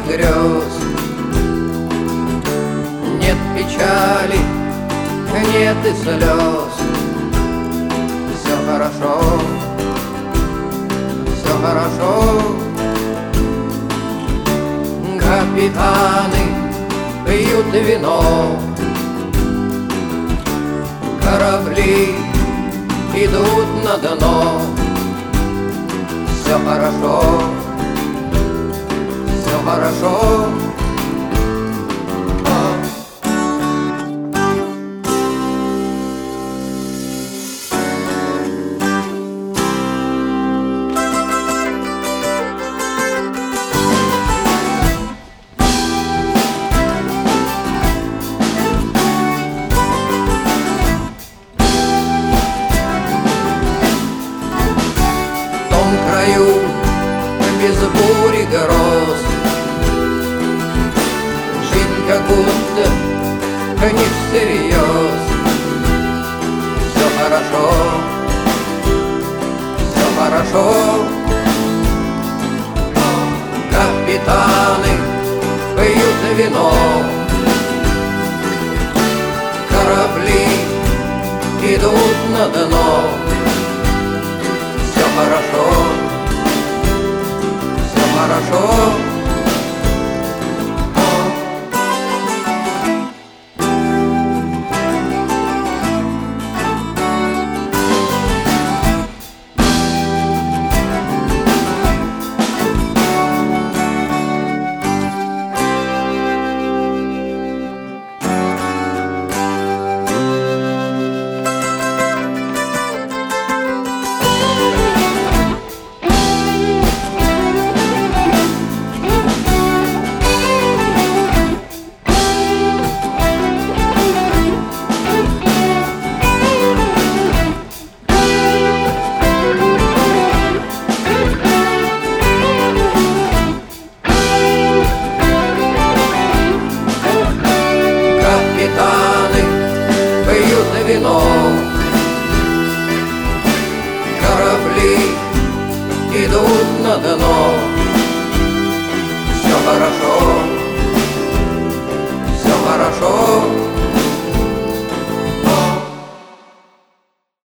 грез. Нет печали, нет и слез. Все хорошо, все хорошо. Капитаны пьют вино, корабли идут на дно. Все хорошо, все хорошо. Без бури гроз жизнь как будто не всерьез. Все хорошо, все хорошо. Капитаны пьют вино, корабли идут на дно. Все хорошо, хорошо. Капитаны пьют вино, корабли идут на дно. Все хорошо, все хорошо.